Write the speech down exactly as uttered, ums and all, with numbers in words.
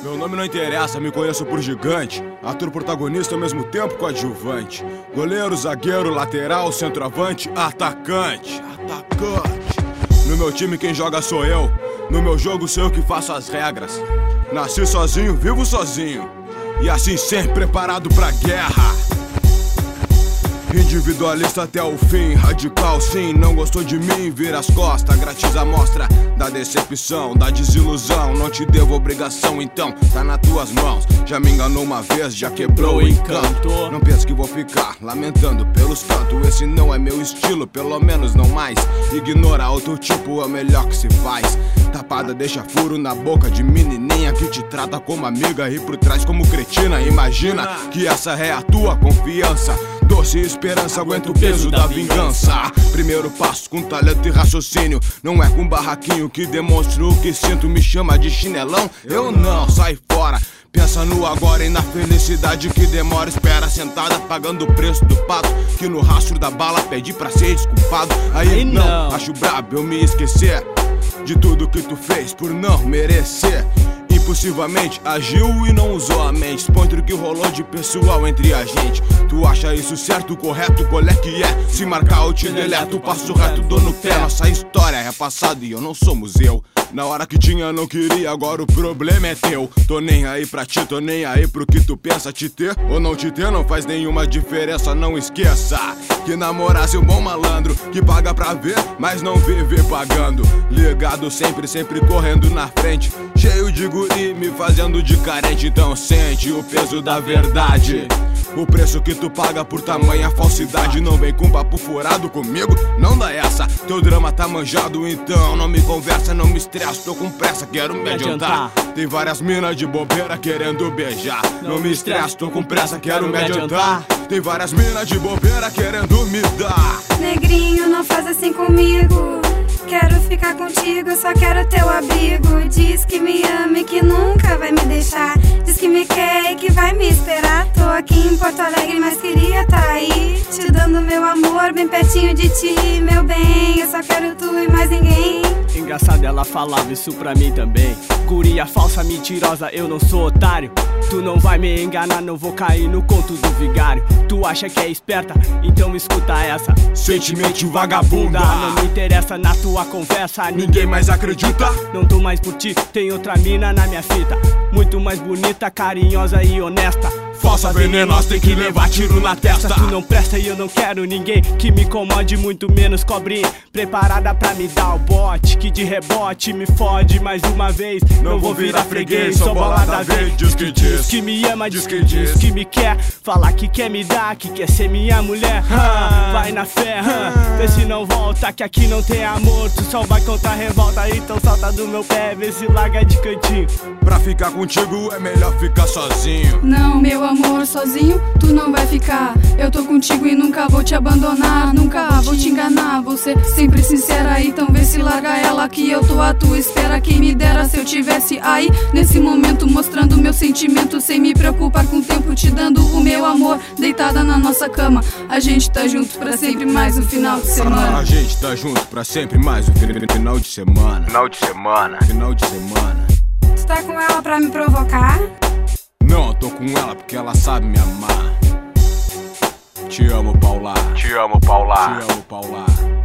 Meu nome não interessa, me conheço por gigante. Ator protagonista ao mesmo tempo coadjuvante. Goleiro, zagueiro, lateral, centroavante, atacante. Atacante. No meu time quem joga sou eu. No meu jogo sou eu que faço as regras. Nasci sozinho, vivo sozinho. E assim sempre preparado pra guerra. Individualista até o fim, radical sim. Não gostou de mim, vira as costas. Grátis a mostra da decepção, da desilusão. Não te devo obrigação, então tá nas tuas mãos. Já me enganou uma vez, já quebrou o encanto. Não penso que vou ficar lamentando pelos cantos. Esse não é meu estilo, pelo menos não mais. Ignora outro tipo, é o melhor que se faz. Tapada deixa furo na boca de menininha que te trata como amiga e por trás como cretina. Imagina que essa é a tua confiança. Doce esperança, aguenta o peso da vingança. Primeiro passo com talento e raciocínio. Não é com barraquinho que demonstro o que sinto. Me chama de chinelão? Eu não, sai fora. Pensa no agora e na felicidade que demora. Espera sentada pagando o preço do pato, que no rastro da bala pedi pra ser desculpado. Aí não, acho brabo eu me esquecer de tudo que tu fez por não merecer. Impulsivamente agiu e não usou a mente. Expõe tudo que rolou de pessoal entre a gente. Tu acha isso certo, correto, qual é que é? Se marcar eu te deleto, passo reto, dou no pé. Nossa história é passado e eu não sou museu. Na hora que tinha não queria, agora o problema é teu. Tô nem aí pra ti, tô nem aí pro que tu pensa. Te ter ou não te ter não faz nenhuma diferença. Não esqueça que namorar-se um bom malandro, que paga pra ver, mas não vive pagando. Ligado sempre, sempre correndo na frente, cheio de guri me fazendo de carente. Então sente o peso da verdade, o preço que tu paga por tamanha falsidade. Não vem com papo furado comigo, não dá essa. Teu drama tá manjado, então não me conversa. Não me estresso, tô com pressa, quero me adiantar. Tem várias minas de bobeira querendo beijar. Não me estresso, tô com pressa, quero me adiantar. Tem várias minas de bobeira querendo me dar. Negrinho, não faz assim comigo. Quero ficar contigo, eu só quero teu abrigo. Diz que me ama e que nunca vai me deixar. Diz que me quer e que vai me esperar. Tô aqui em Porto Alegre, mas queria tá aí, te dando meu amor bem pertinho de ti. Meu bem, eu só quero tu e mais ninguém. Engraçado, ela falava isso pra mim também. Guria falsa, mentirosa, eu não sou otário. Tu não vai me enganar, não vou cair no conto do vigário. Tu acha que é esperta? Então escuta essa. Sentimento vagabunda, não me interessa na tua conversa. Ninguém mais acredita. Não tô mais por ti, tem outra mina na minha fita. Muito mais bonita, carinhosa e honesta. Falsa, venenosa, tem que levar tiro na testa. Tu não presta e eu não quero ninguém que me incomode, muito menos cobrinha preparada pra me dar o bote, que de rebote me fode mais uma vez. Não, não vou virar freguês, sou bola da vez. Diz que diz, diz que me ama, diz que diz que me quer. Falar que quer me dar, que quer ser minha mulher. ah, Vai na fé, ah, vê se não volta, que aqui não tem amor. Tu só vai contra a revolta, então salta do meu pé, vê se larga de cantinho. Pra ficar contigo é melhor ficar sozinho. Não, meu amor, sozinho tu não vai ficar. Eu tô contigo e nunca vou te abandonar. Nunca vou te enganar, vou ser sempre sincera. Então vê se larga ela, que eu tô à tua espera. Quem me dera se eu tivesse aí nesse momento, mostrando meu sentimento sem me preocupar com o tempo, te dando o meu amor, deitada na nossa cama. A gente tá junto pra sempre mais um final de semana. A gente tá junto pra sempre mais um final de semana. Final de semana. Final de semana. Tu tá com ela pra me provocar? Não, eu tô com ela porque ela sabe me amar. Te amo, Paula. Te amo, Paula. Te amo, Paula.